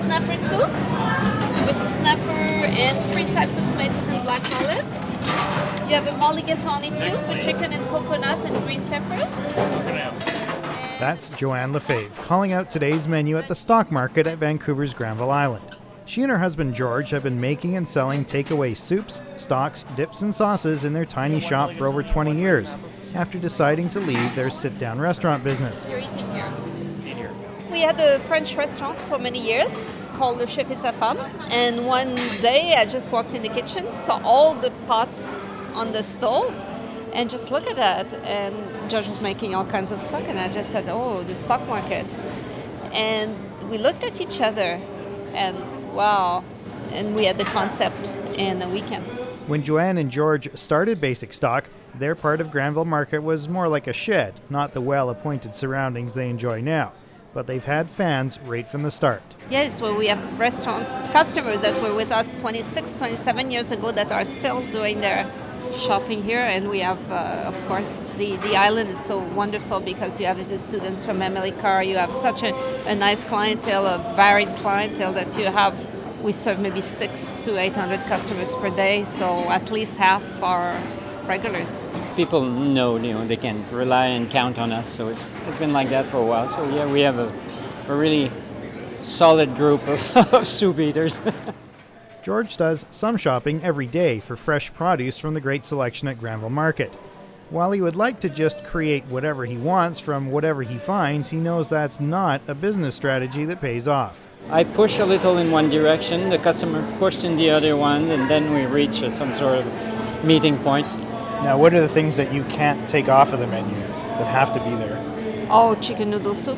snapper soup with snapper and 3 types of tomatoes and black olive. You have a mulligatawny soup with chicken and coconut and green peppers. That's Joanne Lefebvre calling out today's menu at the stock market at Vancouver's Granville Island. She and her husband George have been making and selling takeaway soups, stocks, dips and sauces in their tiny shop for over 20 years after deciding to leave their sit-down restaurant business. You're eating here. We had a French restaurant for many years called Le Chef et sa Femme, and one day I just walked in the kitchen, saw all the pots on the stove, and just look at that, and George was making all kinds of stock, and I just said, oh, the stock market. And we looked at each other, and wow, and we had the concept in a weekend. When Joanne and George started Basic Stock, their part of Granville Market was more like a shed, not the well-appointed surroundings they enjoy now. But they've had fans right from the start. Yes, well, we have restaurant customers that were with us 26, 27 years ago that are still doing their shopping here. And we have, of course, the island is so wonderful because you have the students from Emily Carr. You have such a nice clientele, a varied clientele that you have. We serve maybe 600 to 800 customers per day, so at least half are regulars. People know, they can rely and count on us, so it's been like that for a while. So yeah, we have a really solid group of soup eaters. George does some shopping every day for fresh produce from the great selection at Granville Market. While he would like to just create whatever he wants from whatever he finds, he knows that's not a business strategy that pays off. I push a little in one direction, the customer pushed in the other one, and then we reach some sort of meeting point. Now, what are the things that you can't take off of the menu that have to be there? Oh, chicken noodle soup.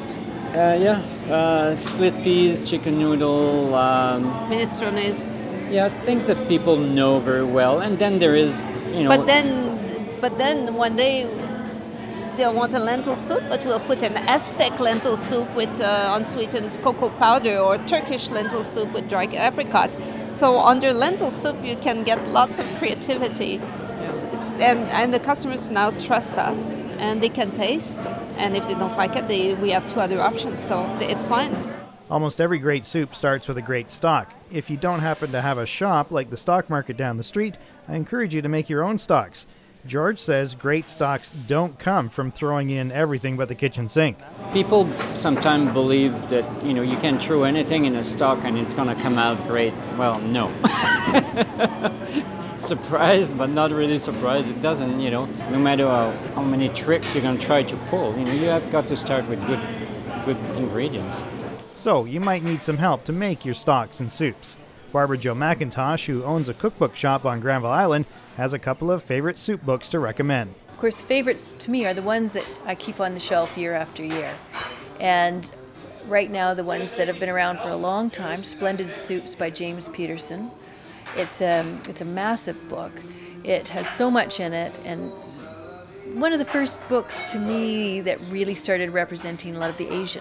Split peas, chicken noodle. Minestrones. Yeah, things that people know very well. And then there is, But then one day they'll want a lentil soup, but we'll put an Aztec lentil soup with unsweetened cocoa powder or Turkish lentil soup with dry apricot. So under lentil soup you can get lots of creativity. And the customers now trust us, and they can taste, and if they don't like it, we have 2 other options, so it's fine. Almost every great soup starts with a great stock. If you don't happen to have a shop like the stock market down the street, I encourage you to make your own stocks. George says great stocks don't come from throwing in everything but the kitchen sink. People sometimes believe that, you can throw anything in a stock and it's going to come out great. Well, no. Surprised, but not really surprised. It doesn't, no matter how many tricks you're going to try to pull, you have got to start with good ingredients. So you might need some help to make your stocks and soups. Barbara Jo McIntosh, who owns a cookbook shop on Granville Island, has a couple of favorite soup books to recommend. Of course, the favorites to me are the ones that I keep on the shelf year after year. And right now, the ones that have been around for a long time, Splendid Soups by James Peterson. It's a massive book. It has so much in it, and one of the first books to me that really started representing a lot of the Asian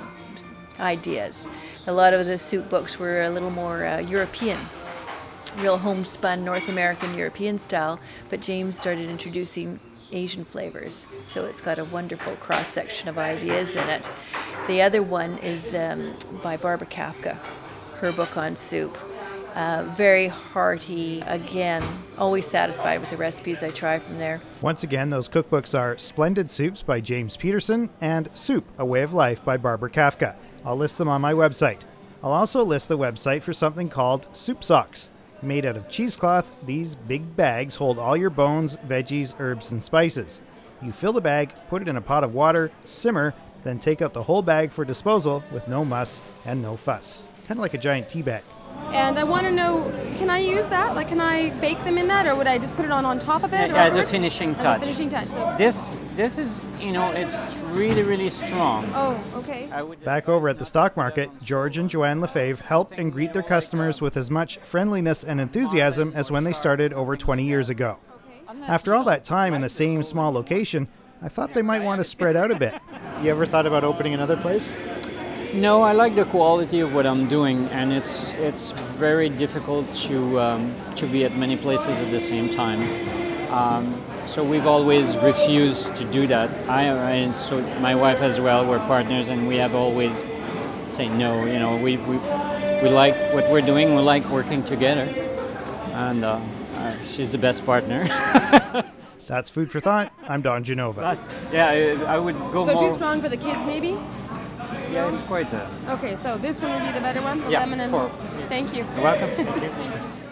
ideas. A lot of the soup books were a little more European, real homespun North American European style, but James started introducing Asian flavors. So it's got a wonderful cross-section of ideas in it. The other one is by Barbara Kafka, her book on soup. Very hearty, again, always satisfied with the recipes I try from there. Once again, those cookbooks are Splendid Soups by James Peterson and Soup, A Way of Life by Barbara Kafka. I'll list them on my website. I'll also list the website for something called Soup Socks. Made out of cheesecloth, these big bags hold all your bones, veggies, herbs, and spices. You fill the bag, put it in a pot of water, simmer, then take out the whole bag for disposal with no muss and no fuss. Kind of like a giant tea bag. And I want to know, can I use that? Like, can I bake them in that, or would I just put it on top of it? As a finishing touch. As a finishing touch. So. This is, it's really, really strong. Oh, okay. Back over at the stock market, George and Joanne Lefebvre help and greet their customers with as much friendliness and enthusiasm as when they started over 20 years ago. After all that time in the same small location, I thought they might want to spread out a bit. You ever thought about opening another place? No, I like the quality of what I'm doing, and it's very difficult to be at many places at the same time. So we've always refused to do that. And so my wife as well, we're partners, and we have always say no. we like what we're doing. We like working together, and she's the best partner. That's food for thought. I'm Don Genova. Yeah, I would go So more. too strong for the kids, maybe? Yeah, it's quite a. Okay, so this one would be the better one? The Yeah, lemon and... four. Thank you. You're welcome. Thank you.